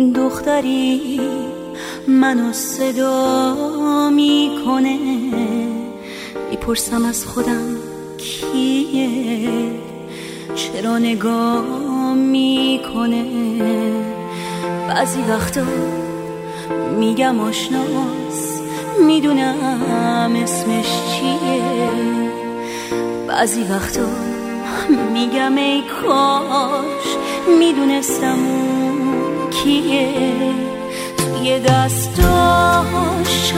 دختری منو صدا میکنه، میپرسم از خودم کیه، چرا نگاه میکنه. بعضی وقتا میگم آشناس، میدونم اسمش چیه. بعضی وقتا میگم ای کاش میدونستم کیه. توی دستاش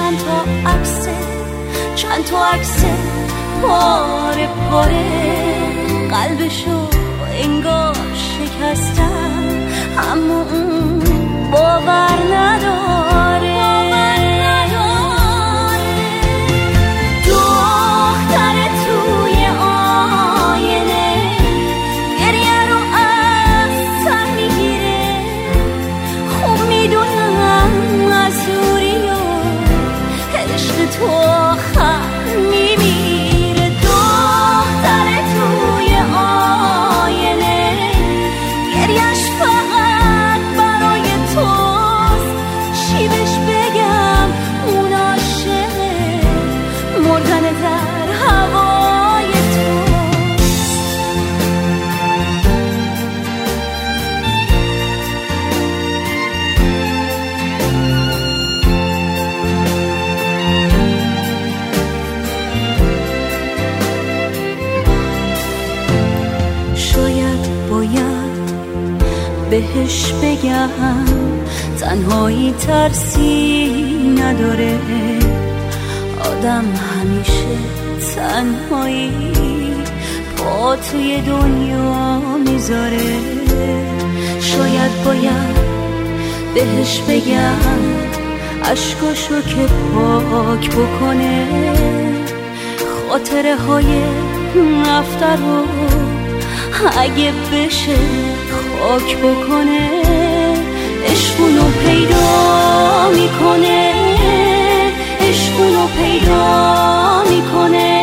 چند تا عکس پاره پاره، قلبشو انگار شکستم اما اون باور نداره. دختر توی آینه گریه رو از سر میگیره، خوب میدونم از دوری و عشق تو آخر میمیره. دختر توی آینه گریهش فقط برای توست، چی بهش بگم اون عاشقه، مردن در هوای توست. شاید باید بهش بگم تنهایی ترسی نداره، آدم همیشه تنهایی پا توی دنیا میذاره. شاید باید بهش بگم اشکاشو که پاک بکنه، خاطره های رفته رو اگه بشه خاک بکنه. عشقونو پیدا میکنه، عشقونو پیدا میکنه.